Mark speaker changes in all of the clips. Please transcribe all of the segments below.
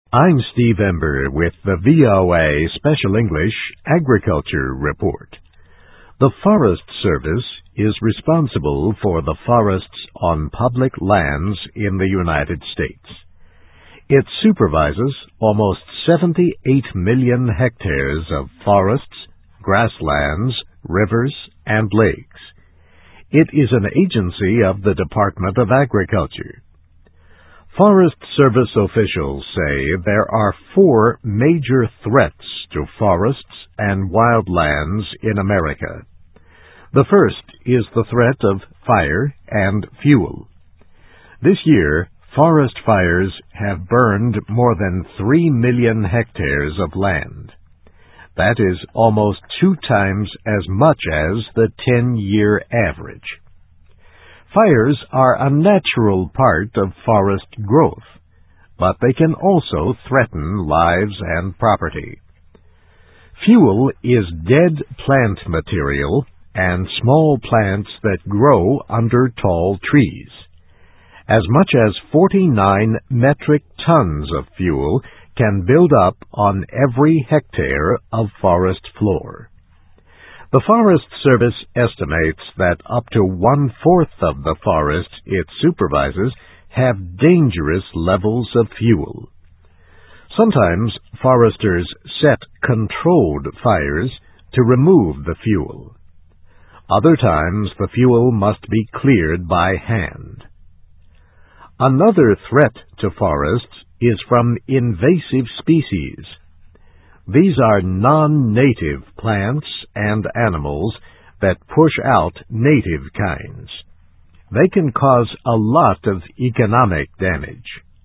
Speaker 1: I'm Steve Ember with the VOA Special English Agriculture Report. The Forest Service is responsible for the forests on public lands in the United States. It supervises almost 78 million hectares of forests, grasslands, rivers, and lakes. It is an agency of the Department of Agriculture. Forest Service officials say there are 4 major threats to forests and wildlands in America. The first is the threat of fire and fuel. This year, forest fires have burned more than 3 million hectares of land. That is almost 2 times as much as the 10-year average. Fires are a natural part of forest growth, but they can also threaten lives and property. Fuel is dead plant material and small plants that grow under tall trees. As much as 49 metric tons of fuel can build up on every hectare of forest floor. The Forest Service estimates that up to 1/4 of the forests it supervises have dangerous levels of fuel. Sometimes foresters set controlled fires to remove the fuel. Other times the fuel must be cleared by hand. Another threat to forests is from invasive species. These are non-native plants and animals that push out native kinds. They can cause a lot of economic damage.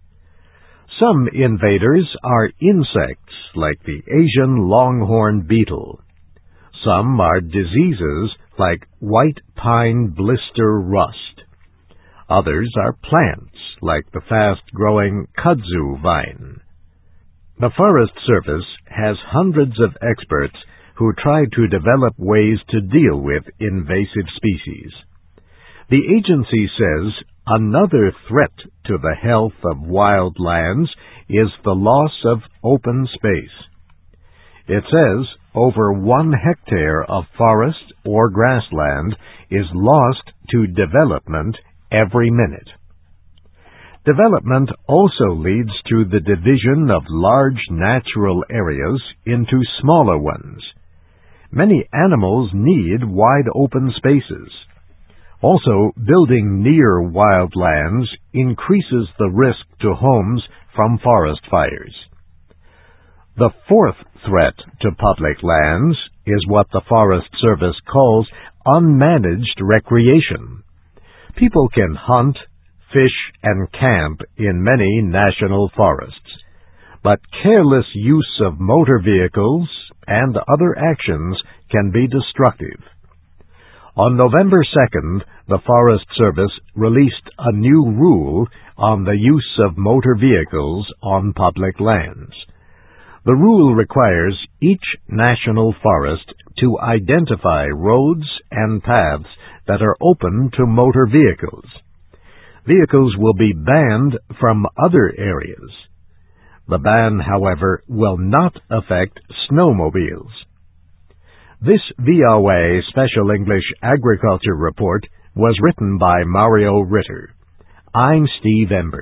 Speaker 1: Some invaders are insects like the Asian longhorn beetle. Some are diseases like white pine blister rust. Others are plants like the fast-growing kudzu vine. The Forest Service has hundreds of experts who try to develop ways to deal with invasive species. The agency says another threat to the health of wild lands is the loss of open space. It says over 1 hectare of forest or grassland is lost to development every minute. Development also leads to the division of large natural areas into smaller ones. Many animals need wide open spaces. Also, building near wildlands increases the risk to homes from forest fires. The 4th threat to public lands is what the Forest Service calls unmanaged recreation. People can hunt, fish, and camp in many national forests, but careless use of motor vehicles and other actions can be destructive. On November 2nd, the Forest Service released a new rule on the use of motor vehicles on public lands. The rule requires each national forest to identify roads and paths that are open to motor vehicles. Vehicles will be banned from other areas. The ban, however, will not affect snowmobiles. This VOA Special English Agriculture Report was written by Mario Ritter. I'm Steve Ember.